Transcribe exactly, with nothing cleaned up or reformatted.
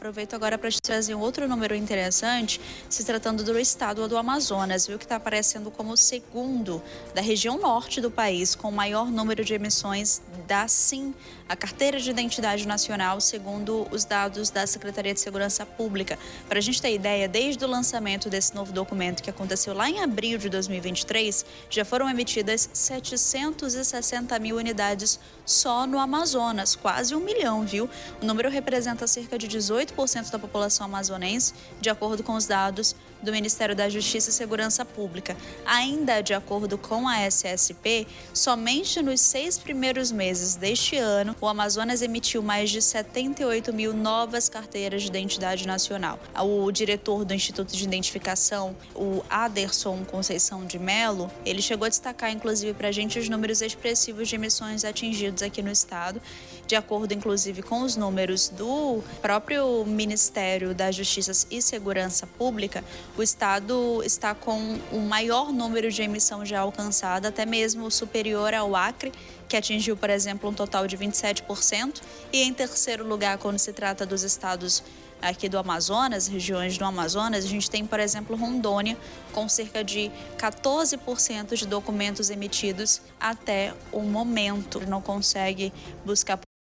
Aproveito agora para te trazer um outro número interessante, se tratando do estado do Amazonas, viu, que está aparecendo como o segundo da região norte do país, com o maior número de emissões da SIM, a Carteira de Identidade Nacional, segundo os dados da Secretaria de Segurança Pública. Para a gente ter ideia, desde o lançamento desse novo documento, que aconteceu lá em abril de dois mil e vinte e três, já foram emitidas setecentas e sessenta mil unidades só no Amazonas, quase um milhão, viu? O número representa cerca de dezoito por cento da população amazonense, de acordo com os dados do Ministério da Justiça e Segurança Pública. Ainda de acordo com a S S P, somente nos seis primeiros meses deste ano, o Amazonas emitiu mais de setenta e oito mil novas carteiras de identidade nacional. O diretor do Instituto de Identificação, o Aderson Conceição de Mello, ele chegou a destacar, inclusive, para a gente os números expressivos de emissões atingidos aqui no estado, de acordo, inclusive, com os números do próprio Ministério da Justiça e Segurança Pública. O estado está com o maior número de emissão já alcançada, até mesmo superior ao Acre, que atingiu, por exemplo, um total de vinte e sete por cento. E em terceiro lugar, quando se trata dos estados aqui do Amazonas, regiões do Amazonas, a gente tem, por exemplo, Rondônia, com cerca de quatorze por cento de documentos emitidos até o momento. Não consegue buscar